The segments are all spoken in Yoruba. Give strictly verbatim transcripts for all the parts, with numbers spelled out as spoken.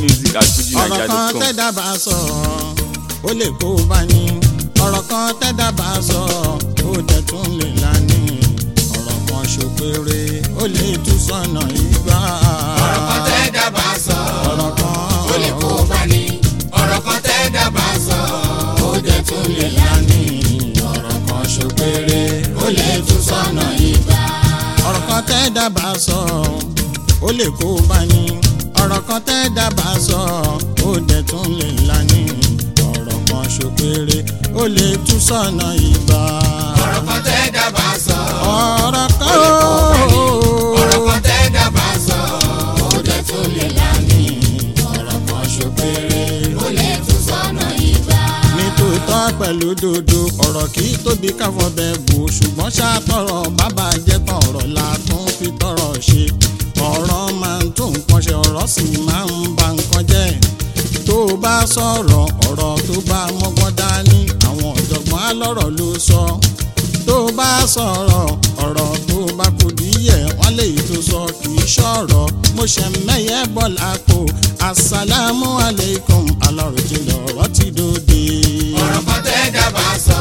music at fuji naija dot com. ọ̀rọ̀ kan tẹ́dá bá sọ ó lè kó bá ní ọ̀rọ̀ kan tẹ́dá bá sọ ó dẹ̀ tún lè lání ọ̀rọ̀ kan ṣòpèrè ó lè tú sọ́nà ìgbà. ọ̀rọ̀ kan tẹ́dá bá sọ ọ̀rọ̀ kan ó lè kó bá ní ọ̀rọ̀ kan tẹ́dá bá sọ ó dẹ̀ tún lè lání ọ̀rọ̀ kan ṣòpèrè ó lè tú sọ́nà ìgbà. ọ̀rọ̀ kan tẹ́dá bá sọ ó lè kó bá ní ọ̀rọ̀ kan tẹ́dá bá sọ ó dẹ̀ tún lè lání ọ̀rọ̀ kan ṣòpèrè ó lè tú sọ́nà ìgbà. ọ̀rọ̀ kan tẹ́dá bá sọ ọ̀rọ̀ kan ó lè kó bá ní ọ̀rọ̀ kan tẹ́dá bá sọ ó dẹ̀ tún lè lání ọ̀rọ̀ kan ṣòpèrè ó lè tú sọ́nà ìgbà. nítòótọ́ pẹ̀lú dodo ọ̀rọ̀ kì í tóbi káfọ́ bẹ́ẹ̀ bò ṣùgbọ́n ṣàtọ̀rọ̀ bàbá jẹ́ tán ọ̀rọ̀ la tún fi tọrọ ṣe ọ̀rọ̀ máa ń tún nǹkan ṣe ọ̀rọ̀ sì máa ń ba nǹkan jẹ́ tó bá sọ̀rọ̀ ọ̀rọ̀ tó bá mọ́gbọ́n dání àwọn ọ̀jọ̀gbọ́n alọ́rọ̀ ló sọ tó bá sọ̀rọ̀ ọ̀rọ̀ tó bá kù díẹ̀ wọ́n lè tó sọ kì í ṣọ̀rọ̀ mo ṣe mẹ́yẹ bọ́lá kó asàlámù aleikum aláròjìnlẹ̀ ọ̀rọ̀ ti dòde. ọ̀rọ̀ kan tẹ́dá bá sọ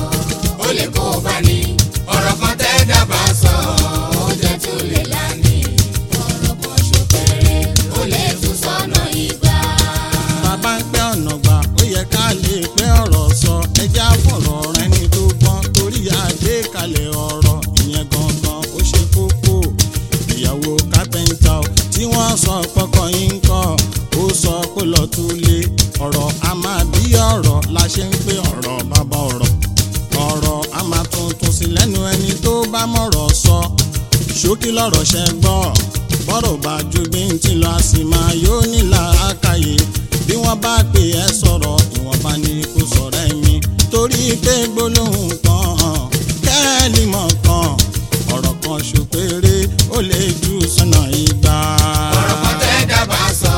ó lè kó bá ní ọ̀rọ̀ kan tẹ́dá bá sọ ó dẹ̀ tún lè lání ọ̀rọ̀ kan ṣòpèrè ó lè tú sọ́nà ìgbà. bàbá ń pẹ́ ọ̀nà gbà ó yẹ ká lè pẹ́ ọ̀rọ̀ sọ ẹja fọ̀rọ̀ rẹ ní tó gbọ́n torí àgbékalẹ̀ ọ̀rọ̀ ìyẹn gangan ó ṣe kókó ìyàwó kápẹ́ńtà tí wọ́n sọ pọ́kọ yín kọ́ ó sọ pé lọ́ọ́ tún lé ọ̀rọ̀ a máa bí ọ̀rọ̀ la ṣe ń pé ọ̀rọ̀ bàbá ọ̀rọ̀ ọ̀rọ̀ a máa tuntun sí lẹ́nu ẹni tó bá mọ̀rọ̀ sọ ṣókí lọ́rọ̀ ṣẹ gbọ́ bọ́rọ̀ bá ju bí n ti lọ a sì máa yóò nílà ákàyè bí wọ́n bá pè ẹ́ sọ̀rọ̀ ìwọ̀nba ni kò sọ̀rọ̀ ẹ̀mí torí pé gbólóhùn kan kẹ́ẹ̀lì mọ̀ kan ọ̀rọ̀ kan ṣòpèrè ó lè ju sọ́nà ìgbà. ọ̀rọ̀ kan tẹ́dá bá sọ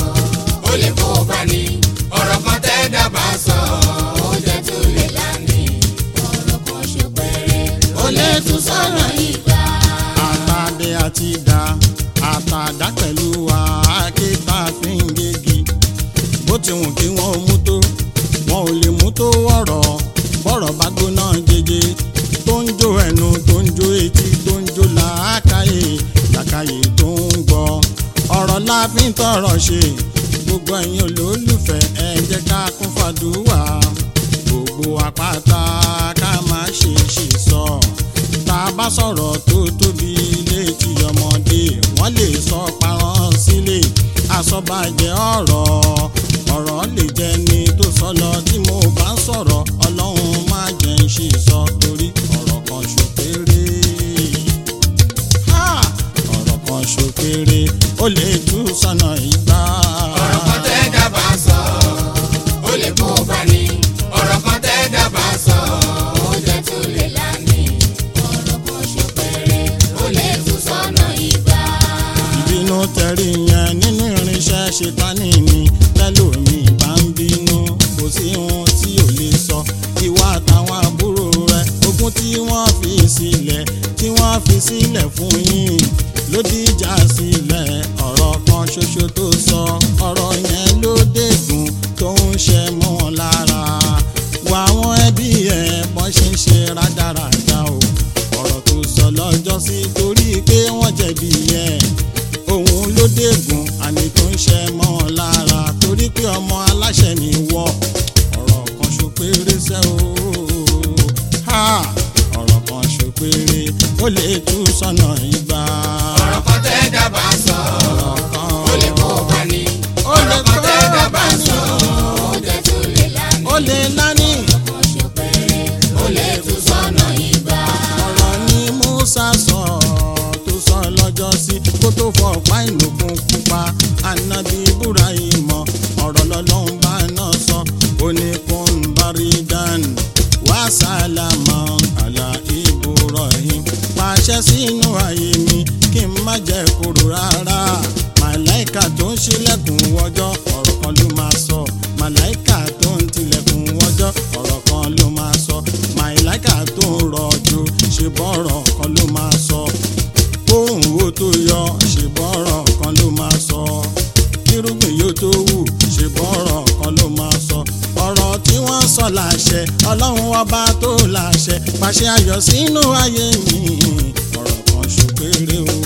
ó lè kó bá ní ọ̀rọ̀ kan tẹ́dá bá sọ ó dẹ̀ tún lè lání ọ̀rọ̀ kan ṣòpèrè ó lè tú sọ́nà ìgbà. àtàdé àti ìdá àtàdá pẹ̀lú àáké tá a fi ń gégi bó ti wù kí wọ́n mú tó wọn ò lè mú tó ọ̀rọ̀ bọ́rọ̀ bá gbóná jẹjẹ tó ń jó ẹnu tó ń jó etí tó ń jó làákàyè làákàyè tó ń gbọ́ ọ̀rọ̀ la fi ń tọrọ ṣe gbogbo ẹ̀yin olólùfẹ́ ẹ jẹ́ ká kún fàdúrà gbogbo àpáta ká má ṣe ṣe sọ tá a bá sọ̀rọ̀ tó tóbi létí ọmọdé wọ́n lè sọ parán sílé àsọ̀bàjẹ́ ọ̀rọ̀ ọ̀rọ̀ lè jẹ́ ni tó sọ lọ tí mo bá ń sọ̀rọ̀ ọlọ́run má jẹ́ ń ṣe sọ torí ọ̀rọ̀ kan ṣòpèrè ọ̀rọ̀ kan ṣòpèrè ó lè tú sọ́nà ìgbà. ọ̀rọ̀ kan tẹ́dá bá sọ ó lè kó bá ní ọ̀rọ̀ kan tẹ́dá bá sọ ó dẹ̀ tún lè lání ọ̀rọ̀ kan ṣòpèrè ó lè tú sọ́nà ìgbà. ìbínú tẹ̀rí yẹn nínú irinṣẹ́ ṣetánì ni tẹ́lómi bá ń bínú kò sí ohun tí ò lè sọ ìwà àtàwọn àbúrò rẹ ogún tí wọ́n fi sílẹ̀ tí wọ́n fi sílẹ̀ fún yín ló dìjà sílẹ̀ ọ̀rọ̀ kan ṣoṣo tó sọ ọ̀rọ̀ yẹn ló dégùn tó ń ṣe mọ́ wọn lára wà àwọn ẹbí ẹ̀ bọ́n ṣe ń ṣe rádaràda o ọ̀rọ̀ tó sọ lọ́jọ́ sí torí pé wọ́n jẹ̀bi ẹ̀ òun ló dégùn àní tó ń ṣe mọ́ wọn lára torí pé ọmọ aláṣẹ ni wọ́ ọ̀rọ̀ kan ṣòpèrè sẹ́ o ọ̀rọ̀ kan ṣòpèrè ó lè tú sọ́nà ìgbà. ọ̀rọ̀ kan tẹ́dá bá sọ ó lè kó bá ní ọ̀rọ̀ kan tẹ́dá bá sọ ó dẹ̀ tún lè lání ó lè lání ọ̀rọ̀ kan ṣòpèrè ó lè tú sọ́nà ìgbà. ọ̀rọ̀ ni Musa sọ tó sọ lọ́jọ́ sí kó tó fọ ọ̀pá ìlòkun pupa Ànábì Ibrahim ọ̀rọ̀ lọ́lọ́run bá náà sọ ó ní kún baridan wá sálámà àlà Ibrahim pàṣẹ sínú ayé mi kí n má jẹ́ kúrò rárá màláìka tó ń ṣílẹ̀kùn wọjọ́ ọ̀rọ̀ kan ló máa sọ màláìka tó ń tilẹ̀kùn wọjọ́ ọ̀rọ̀ kan ló máa sọ màláìka tó ń rọ̀jò ṣe bọ́rọ̀ kan ló máa sọ kóhùn wo tó yọ ṣe bọ́rọ̀ kan ló máa sọ kírúgbìn yóò tó wù ṣe bọ́rọ̀ kan ló máa sọ ọ̀rọ̀ tí wọ́n sọ láṣẹ ọlọ́run ọba tó láṣẹ pàṣẹ ayọ̀ sínú ayé mi ọ̀rọ̀ kan ṣòpèrè o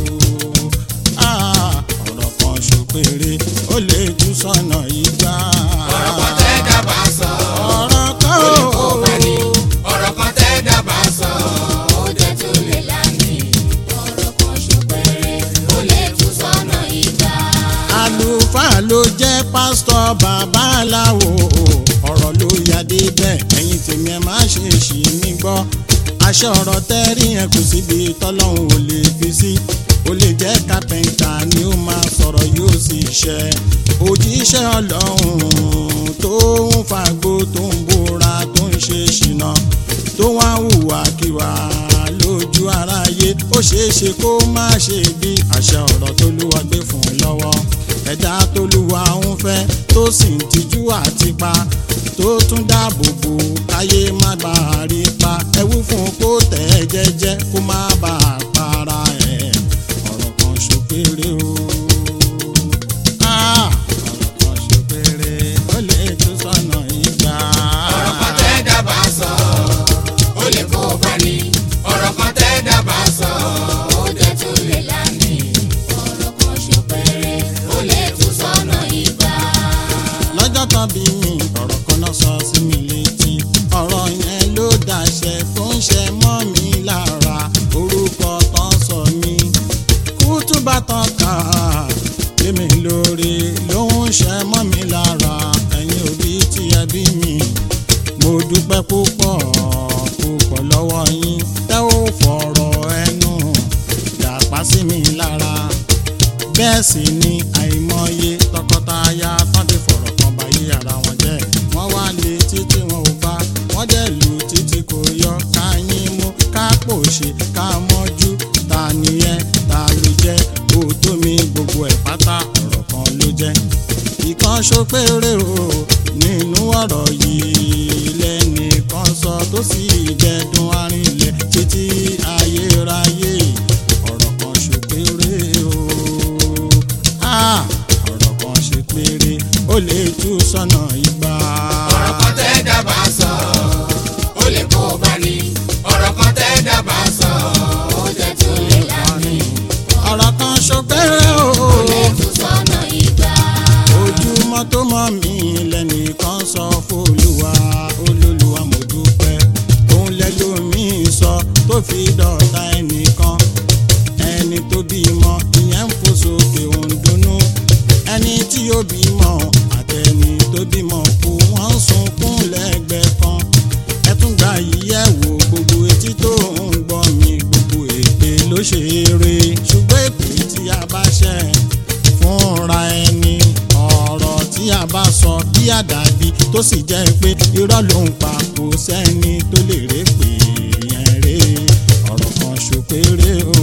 ọ̀rọ̀ kan ṣòpèrè ó lè tú sọ́nà ìgbà. ọ̀rọ̀ kan tẹ́ dábàá sọ ọ̀rọ̀ kan ó lè kó bá ní ọ̀rọ̀ kan tẹ́ dábàá sọ ó jẹ́ tó lè lámì ọ̀rọ̀ kan ṣòpèrè ó lè tú sọ́nà ìgbà. àlùfáà ló jẹ́ pásítọ̀ babaláwo ọ̀rọ̀ ló yá débẹ̀ ẹ̀yin tèmi ẹ̀ má ṣe ṣì mí gbọ́ àṣẹ ọ̀rọ̀ tẹ́rí yẹn kò síbi tọ́lọ́hún ò lè fi sí ó lè jẹ́ kápẹ́ńtà ni ó máa sọ̀rọ̀ yóò sì ṣẹ òjíṣẹ́ ọlọ́run tó ń fagbó tó ń bóra tó ń ṣe ṣìnà tó wá hùwàkiwà lójú aráyé ó ṣeé ṣe kó má ṣe bí àṣẹ ọ̀rọ̀ tólúwa gbé fún un lọ́wọ́ ẹ̀dá tólúwa ń fẹ́ tó sì ń tijú àti pa tó tún dáàbò bò káyé má bàa rí pa ẹwú fún kó tẹ̀ ẹ́ jẹ́jẹ́ kó má bàa para ẹ̀ ọ̀rọ̀ kan ṣòpèrè o ọ̀rọ̀ kan ṣòpèrè ó lè tó sọ́nà ìgbà. ọ̀rọ̀ kan tẹ́ dábàá sọ ó lè kó bá ní ọ̀rọ̀ kan tẹ́ dábàá sọ ó jẹ́ tó lè lámì ọ̀rọ̀ kan ṣòpèrè ó lè tú sọ́nà ìgbà. lọ́jọ́ tán bí mi ọ̀rọ̀ kan náà sọ sí mi létí ọ̀rọ̀ yẹn ló dàṣẹ tó ń ṣe mọ́ mi lára orúkọ tán sọ mí kútúbà tán kà lémi lórí ló ń ṣe mọ́ mi lára ẹ̀yin òbí tí ẹ bí mi mo dúpẹ́ púpọ̀ púpọ̀ lọ́wọ́ yín tẹ́ ò fọ̀rọ̀ ẹnu dàpá sí mi lára bẹ́ẹ̀ sì ni àìmọye tọkọtaya tán ti fọ̀rọ̀ kan báyé ara wọn jẹ́ wọ́n wá lé títí wọn ò bá wọ́n dẹ̀ lù títí kò yọ ká yín mú ká pòṣe ká mọ́jú ta nìyẹn ta ló jẹ́ òótọ́ mi gbogbo ẹ̀ pátá ọ̀rọ̀ kan ló jẹ́ ìkan ṣòpèrè o nínú ọ̀rọ̀ yìí lẹ́nìkan sọ tó sì jẹ́dùn arìnlẹ̀ títí ayérayé ọ̀rọ̀ kan ṣòpèrè o ọ̀rọ̀ kan ṣòpèrè ó lè tú sọ́nà ìgbà. ọ̀rọ̀ kan tẹ́ dábàá sọ ó lè kó bá ní ọ̀rọ̀ kan tẹ́ dábàá sọ ó jẹ́ tó lè lámì ọ̀rọ̀ kan ṣòpèrè o ó lè tú sọ́nà ìgbà. ojúmọ́ tó mọ́ mi lẹ́nìkan sọ f'Olúwa olólùwà mo dúpẹ́ òun lẹ́lòmíì sọ tó fi dọ̀tá ẹnìkan ẹni tó bímọ ìyẹn ń fò sókè òun dunnú ẹni tí yóò bímọ àtẹni tó bímọ kú wọ́n sunkún lẹ́gbẹ̀ẹ́ kan ẹ tún gbà yíyẹ̀ wò gbogbo etí tó ń gbọ́ mi gbogbo èpè ló ṣe eré ṣùgbọ́n èpè tí a bá ṣẹ̀ fúnra ẹni ọ̀rọ̀ tí a bá sọ bí àdàbí tó sì jẹ́ pé irọ́ ló ń pa kò sẹ́ni tó lè rè pé yẹn rè ọ̀rọ̀ kan ṣòpèrè o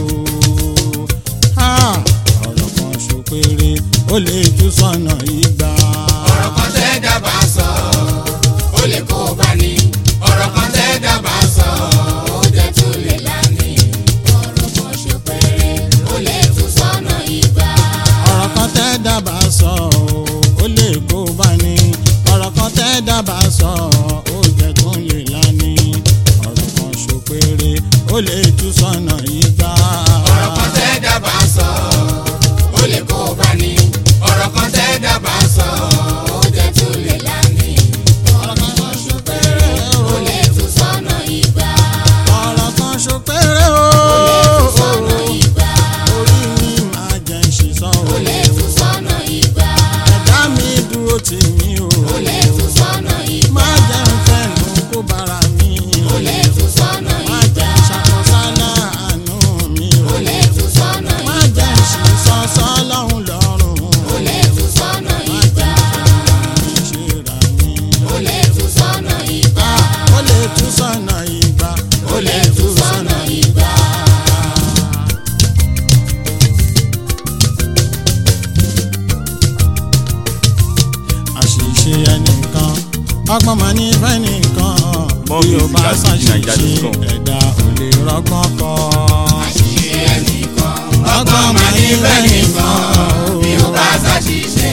ọ̀rọ̀ kan ṣòpèrè ó lè tú sọ́nà ìgbà. ọ̀rọ̀ kan tẹ́ dábàá sọ ó lè kó bá ní ọ̀rọ̀ kan tẹ́ dábàá sọ ó jẹ́ tó lè lámì ọ̀rọ̀ kan ṣòpèrè ó lè tú sọ́nà ìgbà. ọ̀rọ̀ kan tẹ́ dábàá sọ ó lè kó bá ní ọ̀rọ̀ kan tẹ́ dábàá sọ ó jẹ́ tó lè láni ọ̀rọ̀ kan ṣòpèrè ó lè tú sọ́nà ìgbà. ọ̀rọ̀ kan tẹ́ dábàá sọ ó lè kó bá ní ọ̀rọ̀ kan tẹ́ dábàá sọ ó jẹ́ tó lè lámì ọ̀rọ̀ kan ṣòpèrè ó lè tú sọ́nà ìgbà. ọ̀rọ̀ kan ṣòpèrè o ó lè tú sọ́nà ìgbà. orí mi máa jẹ́ ìṣìṣọ́ o ó lè tú sọ́nà ìgbà. ẹ̀dá mi dúró tì mí o ó lè tú sọ́nà ìgbà. má jẹ́ ń fẹ́nu kó bára mi ó lè tú sọ́nà má ìgbà. jẹ́ ṣàkóṣálá àánú mi o ó lè tú sọ́nà má ìgbà. jẹ́ ìṣìṣọ́ sọ́lọ́hún lọ́rùn ó lè tú sọ́nà má ìgbà. jẹ́ ìṣera mi ó lè tú sọ́nà ìgbà. ó lè tú sọ́nà ìgbà ó lè tú sọ́nà ìgbà. àṣìṣe ẹnìkan ọgbọ́n máa ní fẹ́ nìkan bí o bá ṣàṣìṣe ẹ̀dá ò lè rọ́gbọ́n kọ́. àṣìṣe ẹnìkan ọgbọ́n máa ní fẹ́ nìkan bí ó bá ṣàṣìṣe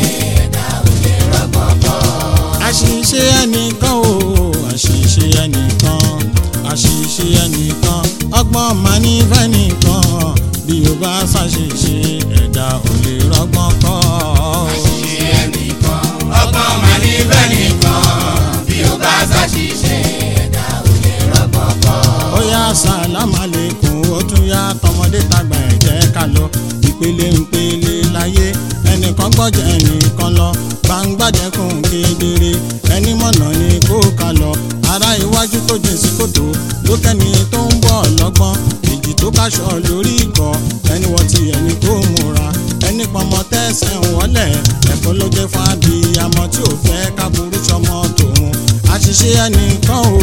àṣìṣe ẹnìkan o àṣìṣe ẹnìkan àṣìṣe ẹnìkan ọgbọ́n máa ní fẹ́nìkan bí o bá ṣàṣìṣe ẹ̀dá ò lè rọ́gbọ́n kọ́. àṣìṣe ẹnìkan ọgbọ́n máa ní fẹ́nìkan bí o bá ṣàṣìṣe ẹ̀dá ò lè rọ́gbọ́n kọ́. ó yá sàlámù àlékún ó tún yá tọmọdé tàgbà ẹ jẹ́ ká lọ ìpele ńpele láyé ẹnìkan gbọ́jẹ̀ ẹnìkan lọ gbangbàjẹ́kùn kedere ẹni mọ̀nà ni kó ká lọ ará iwájú tó jìn sí kòtò lókẹ́ni tó ń bọ̀ lọ́gbọ́n èjì tó káṣọ lórí ikọ̀ ẹni wọ́n ti ẹni tó múra ẹni pọmọ tẹ́sẹ̀ ń wọlé ẹ̀kọ́ ló jẹ́ fún abiyamọ tí ò fẹ́ káburú sọmọ tòun àṣìṣe ẹnìkan o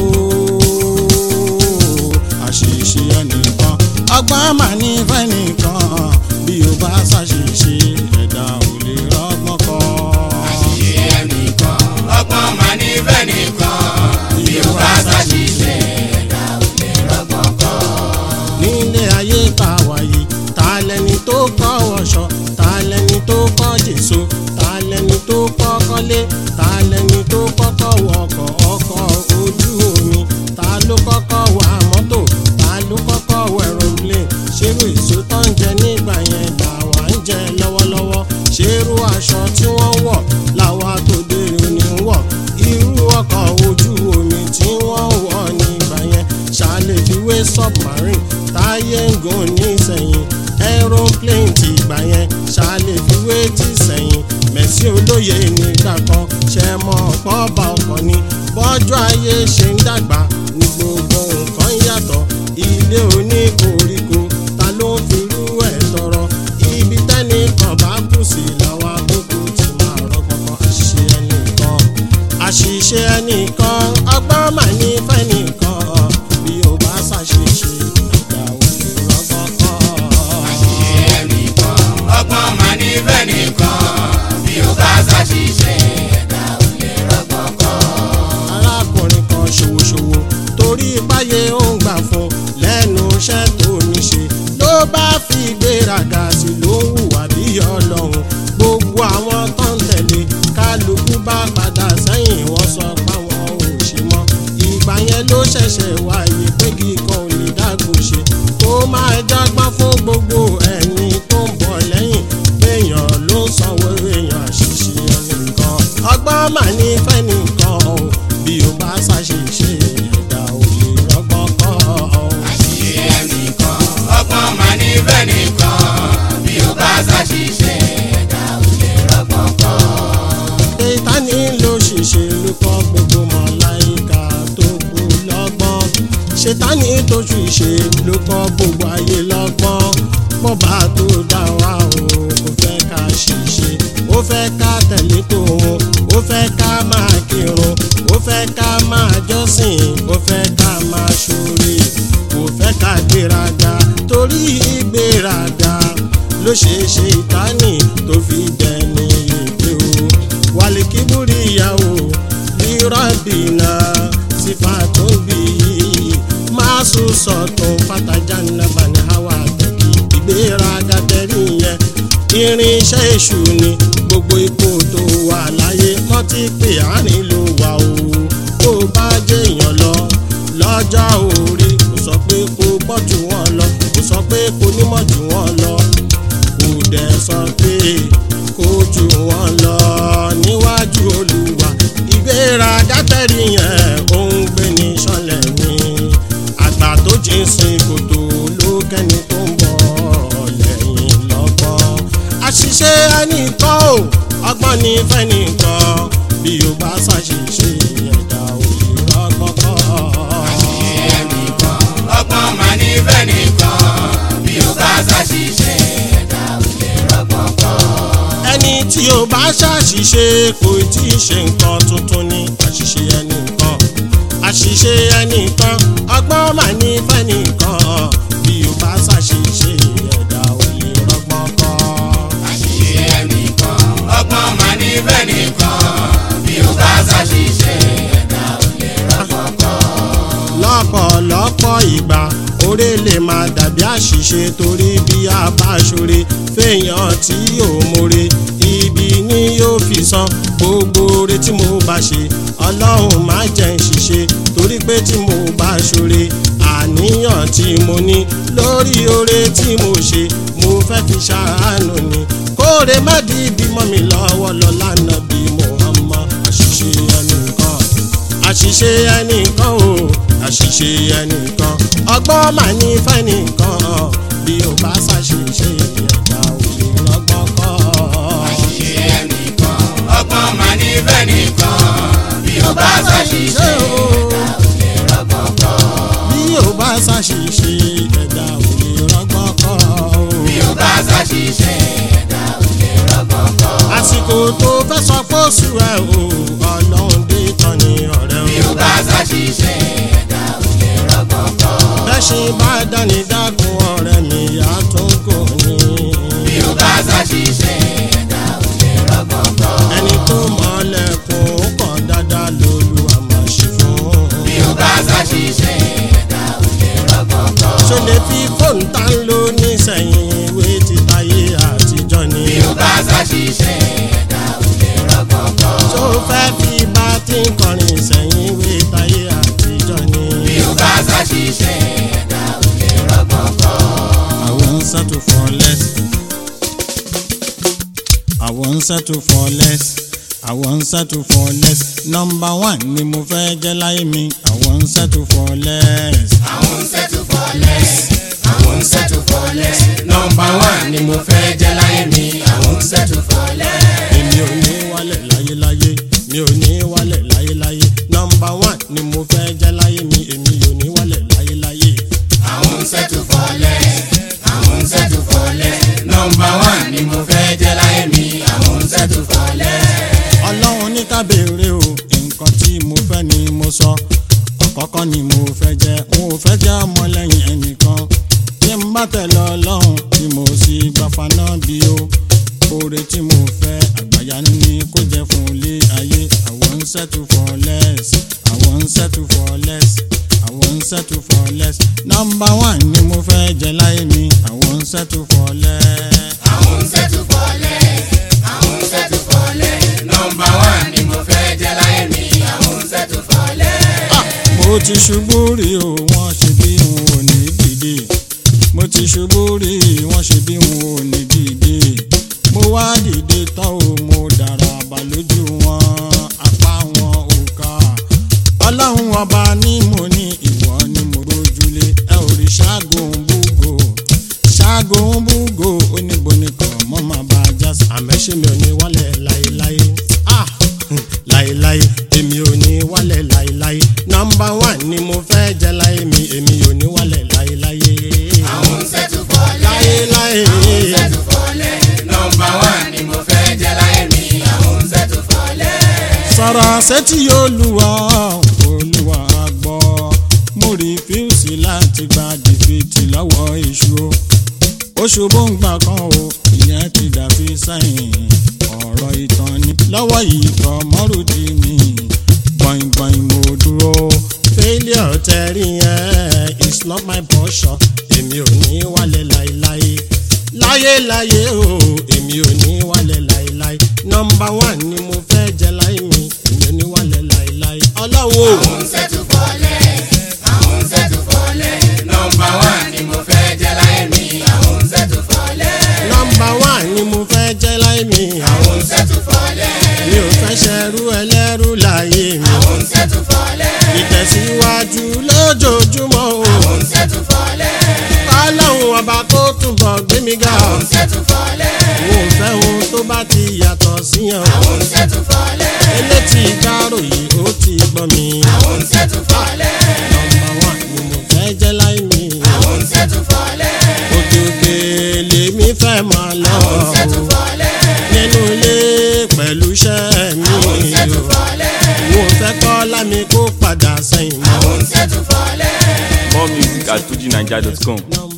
àṣìṣe ẹnìkan ọgbọ́n mà ní fẹ́nìkan bí o bá ṣàṣìṣe ẹ̀dá ò lè rọ́gbọ́n kọ́. àṣìṣe ẹnìkan ọgbọ́n máa ní fẹ́nìkan bí o bá ṣàṣìṣe ẹ̀dá ò lè rọ́gbọ́n kọ́. nílé ayé tá a wà yìí ta lẹni tó kọ́ wọṣọ ta lẹni tó kọ́ jèso ta lẹni tó kọ́ kọ́lé ta lẹni tó kọ́kọ́ wọkọ̀ ọkọ̀ ojú omi ta ló kọ́kọ́ wà mọ́tò ta ló kọ́kọ́ wọ aeroplane ṣerú èso tó ń jẹ nígbà yẹn làwa ń jẹ lọ́wọ́lọ́wọ́ ṣerú aṣọ tí wọ́n wọ̀ làwa tó dé òní ń wọ̀ irú ọkọ̀ ojú omi tí wọ́n wọ̀ nígbà yẹn ṣàlè fi wé submarine táyé ń gùn nísẹ̀yìn aeroplane ti gbà yẹn ṣàlè fi wé ti sẹ́yìn mẹ̀sí olóye nígbà kan ṣe mọ́ ọ̀pọ̀ ọba ọkọ̀ ni bọ́jọ́ ayé ṣe ń dàgbà ní gbogbo nǹkan yàtọ̀ ilé oníkoríko ta ló ń firú ẹ̀ tọrọ ibi tẹ́nìkan bá kù sí làwa gbogbo ti máa rọ́gbọ́n àṣìṣe ẹnìkan àṣìṣe ẹnìkan ọgbọ́n mà ní fẹ́nìkan bí o bá ṣàṣìṣe ìgbà ò lè rọ́gbọ́n kọ́. àṣìṣe ẹnìkan ọgbọ́n máa ní fẹ́nìkan bí o bá ṣàṣìṣe ẹ̀dá ò lè rọ́gbọ́n kọ́. arákùnrin kan ṣòwòṣòwò torí ipáyé ó ń gbà fún lẹ́nu iṣẹ́ tó ní ṣe ló bá fi gbéraga sí ló ń hùwà bí ọlọ́run gbogbo àwọn tó ń tẹ̀lé kálukú bá padà sẹ́yìn wọ́n sọ páwọn ò ṣe mọ́ ìgbà yẹn ló ṣẹ̀ṣẹ̀ wáyé pé kíkan ò lè dágbò ṣe kó máa jágbọ́n fún gbogbo ẹni tó ń bọ̀ lẹ́yìn èèyàn ló ń sanwó èèyàn àṣìṣe ẹnìkan ọgbọ́n mà ní fẹ́nìkan o bí o bá ṣàṣìṣe ẹ̀dá ò lè rọ́gbọ́n kọ́. àṣìṣe ẹnìkan ọgbọ́n máa ní fẹ́nìkan bí o bá ṣàṣìṣe ẹ̀dá ò lè rọ́gbọ́n kọ́. Sátánì ló ṣèṣe ló kọ́ gbogbo màláíkà tó kù lọ́gbọ́n Sátánì tó ṣèṣe ló kọ́ gbogbo ayé lọ́gbọ́n bọ́ba tó dá wa o kò fẹ́ ká ṣìṣe ó fẹ́ ká tẹ̀lé tòun ó fẹ́ ká máa kírun ó fẹ́ ká máa jọ́sìn ó fẹ́ ká máa ṣoore kò fẹ́ ká gbéraga torí ìgbéraga ló ṣe ṣe Sátánì tó fi dẹni èké o wàlẹ̀ kíbúrì ìyàwó lírọ̀bìnà sífà tó bí máa sùn sọ̀tún fàtàjà nàbà ní hawa tẹ̀kì ìgbéraga tẹ̀rí yẹn irinṣẹ́ èṣù ni gbogbo ipò tó wà láyé mọ́tí pé àárín ló wà o tó bá jẹ́ èèyàn lọ lọ́jọ́ orí kò sọ pé kò pọ̀ jù wọ́n lọ kò sọ pé kò nímọ̀ jù wọ́n lọ kò dẹ̀ sọ pé kò jù wọ́n lọ níwájú Olúwa ìgbéraga tẹ̀rí yẹn ó ń gbé ní sọ́lẹ̀ ni àgbà tó jìn sí kòtò ló kẹ́ni tó ń bọ̀ lẹ́yìn lọ́gbọ́n àṣìṣe ẹnìkan o ọgbọ́n ní fẹ́nìkan bí o bá ṣàṣìṣe ẹ̀dá ò lè rọ́gbọ́n kọ́. àṣìṣe ẹnìkan ọgbọ́n máa ní fẹ́nìkan bí o bá ṣàṣìṣe ẹ̀dá ò lè rọ́gbọ́n kọ́. ẹni tí o bá ṣàṣìṣe kò tí ì ṣe nǹkan tuntun ní àṣìṣe ẹnìkan àṣìṣe ẹnìkan ọgbọ́n mà ní fẹ́nìkan bí o bá ṣàṣìṣe ẹ̀dá ò lè rọ́gbọ́n kọ́. àṣìṣe ẹnìkan ọgbọ́n máa ní fẹ́nìkan bí o bá ṣàṣìṣe ẹ̀dá ò lè rọ́gbọ́n kọ́. lọ́pọ̀lọpọ̀ ìgbà oore lè máa dàbí àṣìṣe torí bí a bá ṣoore fèèyàn tí yóò mórè ibi ni yóò fi san gbogbo oore tí mo bá ṣe ọlọ́run má jẹ́ n ṣìṣe torí pé tí mo bá ṣoore àníyàn tí mo ní lórí oore tí mo ṣe mo fẹ́ fi ṣàánú ni kóore má di ibi mọ́ mi lọ́wọ́ lọ́la nàbí Muhammad àṣìṣe ẹnìkan àṣìṣe ẹnìkan o àṣìṣe ẹnìkan ọgbọ́n mà ní fẹ́nìkan bí o bá ṣàṣìṣe ẹ̀dá ò lè rọ́gbọ́n kọ́. àṣìṣe ẹnìkan ọgbọ́n mà ní fẹ́nìkan bí o bá ṣàṣìṣe ẹ̀dá ò lè rọ́gbọ́n kọ́. bí o bá ṣàṣìṣe ẹ̀dá ò lè rọ́gbọ́n kọ́. bí o bá ṣàṣìṣe ẹ̀dá ò lè rọ́gbọ́n kọ́. àsìkò tó fẹ́ sọ pé oṣù ẹ̀ o ọlọ́run dé tán ni ọ̀rẹ́ o. bí o bá ṣàṣìṣe ẹ̀dá ò lè rọ́gbọ́n kọ́. bẹ́ṣin bá dání dákun ọ̀rẹ́ mi yá tó kò ní. bí o bá ṣàṣìṣe ẹ̀dá ò lè rọ́gbọ́n kọ́. ẹni tó mọ̀lẹ́kùn ó kàn dáadáa lólu àmọ́ ṣe fún. bí o bá ṣàṣìṣe ẹ̀dá ò lè rọ́gbọ́n kọ́. ṣó lè fi fóònù tá ń lò nísẹ̀yìn ìwé títáyé àtijọ́ ni. bí o bá ṣàṣìṣe ẹ̀dá ò lè rọ́gbọ́n kọ́. ṣó fẹ́ fi bá tí ń kọrin sẹ́yìn ìwé táyé àtijọ́ ni. bí o bá ṣàṣìṣe ẹ̀dá ò lè rọ́gbọ́n kọ́. I won't settle for less. I won't settle for less. I won't settle for less. Number one ni mo fẹ́ jẹ́ láyé mi. I won't settle for less. I won't settle for less. I won't settle for less. Number one ni mo fẹ́ jẹ́ láyé mi. I won't settle for less. Èmi ò ní wálẹ̀ láyéláyé. Mi ò ní wálẹ̀ láyéláyé. Number one ni mo fẹ́ jẹ́ láyé mi. Èmi ò ní wálẹ̀ láyéláyé. I won't settle for less. I won't settle for less. Number one ni mo fẹ́ jẹ́ láyé mi. I won't settle for less. Ọlọ́run ní ká béèrè o. Nǹkan tí mo fẹ́ ni mo sọ. Àkọ́kọ́ ni mo fẹ́ jẹ́. Mo fẹ́ jẹ́ ọmọlẹ́yìn ẹnìkan. Tí n bá tẹ̀lé Ọlọ́run tí mo sì gbà faná bí o. Oore tí mo fẹ́ àgbàyanu ni kó jẹ́ fún ilé ayé. I won't settle for less. I won't settle for less. I won't settle for less. Number one ni mo fẹ́ jẹ́ láyé mi. I won't settle for less. I won't settle for less. I won't settle for less. Number one ni mo fẹ́ jẹ́ láyé mi. I won't settle for less. Ah, mo ti ṣubú rí o wọ́n ṣe bí n ò ní dìde. Mo ti ṣubú rí wọ́n ṣe bí n ò ní dìde. Mo wá dìde tán o mo dára bà lójú wọn apá wọn ò ká. Ọlọ́run ọba ní mo ní ìwọ ni mo rójúlé. Ẹ ò rí ṣáàgùn búgò ṣáàgùn búgò oníbo nìkan mọ́ máa bá a já sí. àmẹ́ṣẹ́ mi ò ní wálẹ̀ láéláé. Ah, láéláé èmi ò ní wálẹ̀ láéláé. Nọ́mbà one ni mo fẹ́ jẹ́ láyé mi èmi ò ní wálẹ̀ láéláé. I won't settle for less. láéláé. I won't settle for less. Number one ni mo fẹ́ jẹ́ láyé mi. I won't settle for less. sọ̀rọ̀ sétí Olúwa Olúwa gbọ́ mo rí fíùsì láti gba dìfìtì lọ́wọ́ èṣù o. oṣù bóńgbà kan o ìyẹn ti dàbí sẹ́yìn ọ̀rọ̀ ìtàn ni. lọ́wọ́ yìí kọ́ mọ́rùdí mi gbọ̀ngbọ̀n mo dúró. failure tẹ̀rí yẹn it's not my portion. èmi ò ní wálẹ̀ láéláé láyéláyé o èmi ò ní wálẹ̀ láéláé. Number one ni mo fẹ́ jẹ́ láyé mi èmi ò ní wálẹ̀ láéláé. ọlọ́wọ́. I won't settle for less. I won't settle for less. Number one ni mo fẹ́ jẹ́ láyé mi. I won't settle for less. Number one ni mo fẹ́ jẹ́ láyé mi. I won't settle for less. mi ò fẹ́ ṣẹrú ẹlẹ́rú láyé mi. I won't settle for less. ìtẹ̀síwájú lójoojúmọ́ o. I won't settle for less. ọlọ́run ọba kó túbọ̀ gbé mi ga. I won't settle for less. mo fẹ́ ohun tó bá ti yàtọ̀ síyàn. I won't settle for less. elétí ìgbàròyé ó ti gbọ́ mi. I won't settle for less. Number one ni mo fẹ́ jẹ́ láyé mi. I won't settle for less. òkèkè lèmi fẹ́ máa lọ. I won't settle for less. nínú ilé pẹ̀lú iṣẹ́ mi. I won't settle for less. mo fẹ́ kọ́ lámi kó padà sẹ́yìn I mọ́. won't settle for less. More music at fuji naija dot com.